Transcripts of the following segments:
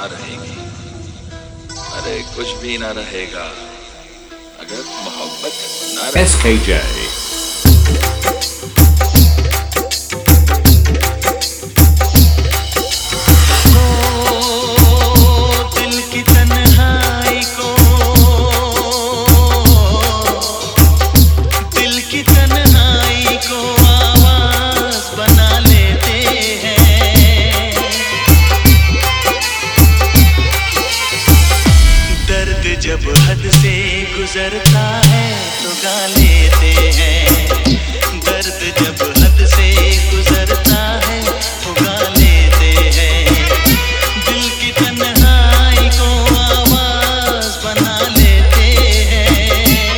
ना रहेगी। अरे कुछ भी ना रहेगा अगर मोहब्बत ना रहे। SKJ जब हद से गुजरता है तो गा लेते हैं। दर्द जब हद से गुजरता है तो गा लेते हैं। दिल की तन्हाई को आवाज बना लेते हैं।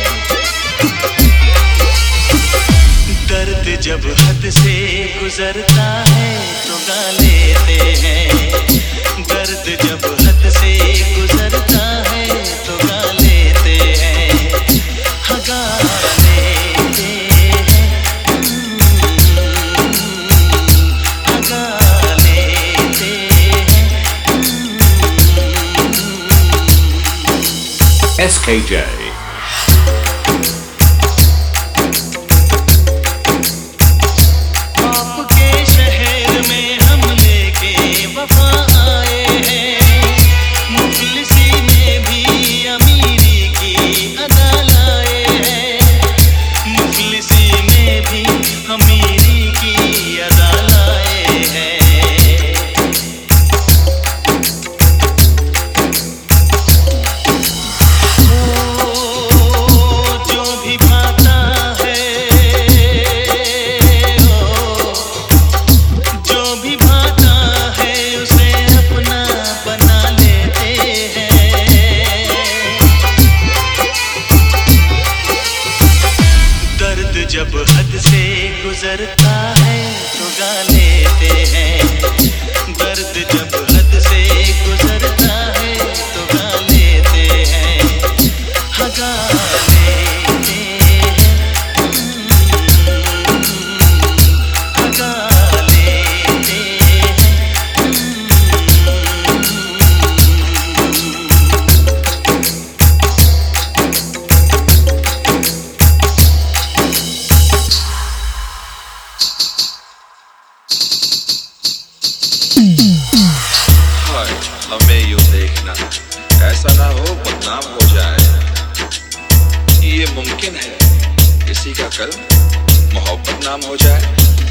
दर्द जब हद से गुजरता है तो गा लेते हैं। दर्द जब हद से गुजरता है तो गा लेते हैं। गा लेते हैं। गा लेते हैं। SKJ आपके शहर में हम लेके वफा आए हैं। मुफलिसी में भी अमीरी की अदा लाए हैं। मुफलिसी में भी अमीरी की अदा लाए हैं। जो भी भाता है, जो भी भाता है उसे अपना बना लेते हैं। दर्द जब हद से गुजरता है तो गा लेते हैं। दर्द जब हद से गुजरता है तो गा लेते हैं। गा लेते हैं। गा लेते हाय हमें यूं देखना, ऐसा ना हो बदनाम हो जाए। ये मुमकिन है किसी का कल मोहब्बत नाम हो जाए।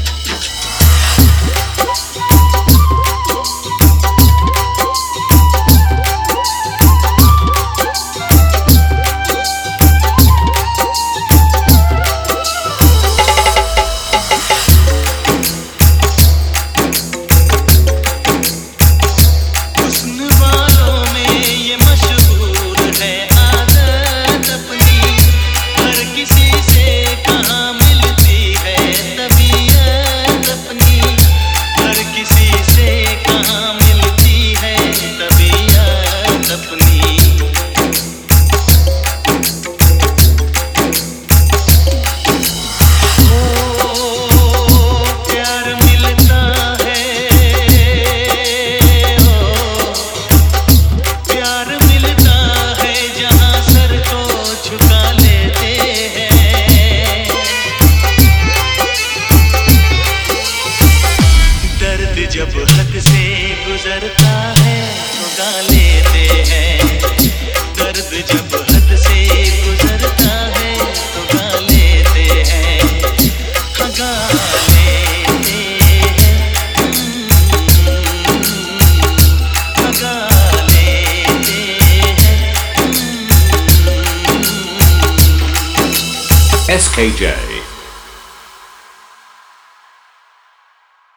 हुस्न वालों में ये मशहूर है आदत अपनी। हर किसी से कहाँ मिलती है तबीयत अपनी। हर किसी से कहाँ मिलती है तबीयत अपनी। प्यार मिलता है, प्यार मिलता है जहाँ सर को झुका लेते हैं। दर्द जब हद से गुजरता है तो गा लेते हैं। दर्द जब हद से गुजरता है तो गा लेते हैं। गा लेते हैं। गा लेते हैं। SKJ